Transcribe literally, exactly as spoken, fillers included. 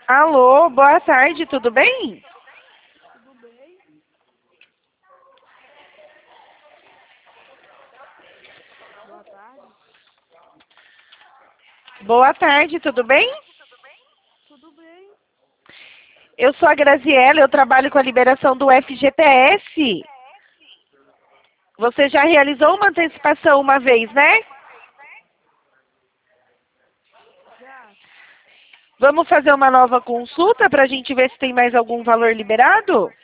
Alô, boa tarde, tudo bem? Tudo bem? Boa tarde. Boa tarde, tudo bem? Tudo bem? Eu sou a Graziella, eu trabalho com a liberação do F G T S. Você já realizou uma antecipação uma vez, né? Já? Vamos fazer uma nova consulta para a gente ver se tem mais algum valor liberado?